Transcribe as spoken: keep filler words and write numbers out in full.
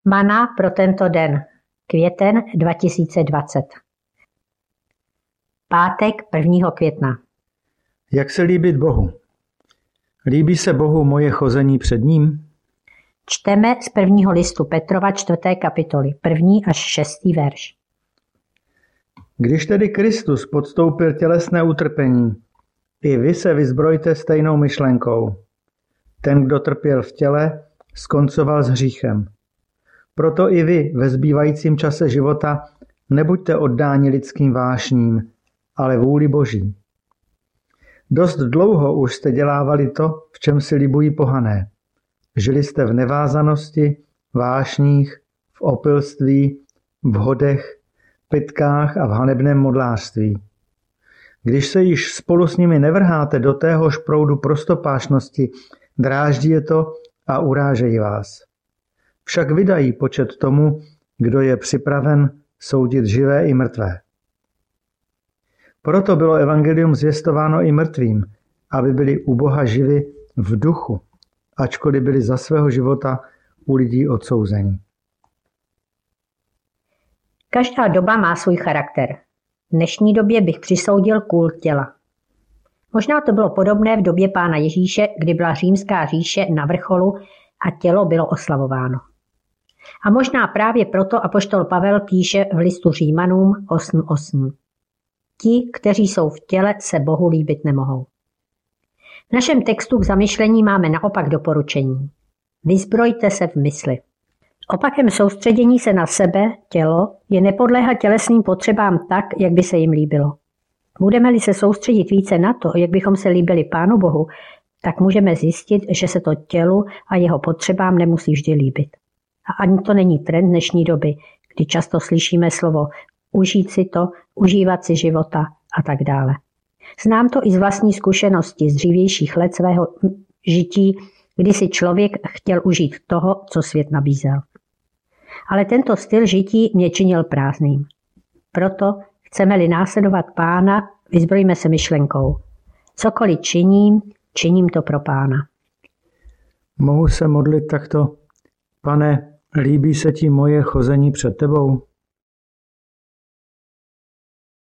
Mana pro tento den. Květen dva tisíce dvacet. Pátek prvního května. Jak se líbit Bohu? Líbí se Bohu moje chození před ním? Čteme z prvního listu Petrova čtvrté kapitoly, první až šestý verš. Když tedy Kristus podstoupil tělesné utrpení, i vy se vyzbrojte stejnou myšlenkou. Ten, kdo trpěl v těle, skoncoval s hříchem. Proto i vy ve zbývajícím čase života nebuďte oddáni lidským vášním, ale vůli Boží. Dost dlouho už jste dělávali to, v čem si libují pohané. Žili jste v nevázanosti, vášních, v opilství, v hodech, pytkách a v hanebném modlářství. Když se již spolu s nimi nevrháte do téhož proudu prostopášnosti, dráždí je to a urážejí vás. Však vydají počet tomu, kdo je připraven soudit živé i mrtvé. Proto bylo evangelium zvěstováno i mrtvým, aby byli u Boha živi v duchu, ačkoliv byli za svého života u lidí odsouzeni. Každá doba má svůj charakter. V dnešní době bych přisoudil kult těla. Možná to bylo podobné v době Pána Ježíše, kdy byla římská říše na vrcholu a tělo bylo oslavováno. A možná právě proto apoštol Pavel píše v listu Římanům osm osm. Ti, kteří jsou v těle, se Bohu líbit nemohou. V našem textu k zamyšlení máme naopak doporučení. Vyzbrojte se v mysli. Opakem soustředění se na sebe, tělo, je nepodléhat tělesným potřebám tak, jak by se jim líbilo. Budeme-li se soustředit více na to, jak bychom se líbili Pánu Bohu, tak můžeme zjistit, že se to tělu a jeho potřebám nemusí vždy líbit. A ani to není trend dnešní doby, kdy často slyšíme slovo užít si to, užívat si života a tak dále. Znám to i z vlastní zkušenosti z dřívějších let svého žití, kdy si člověk chtěl užít toho, co svět nabízel. Ale tento styl žití mě činil prázdným. Proto chceme-li následovat Pána, vyzbrojíme se myšlenkou. Cokoliv činím, činím to pro Pána. Mohu se modlit takto? Pane, líbí se ti moje chození před tebou?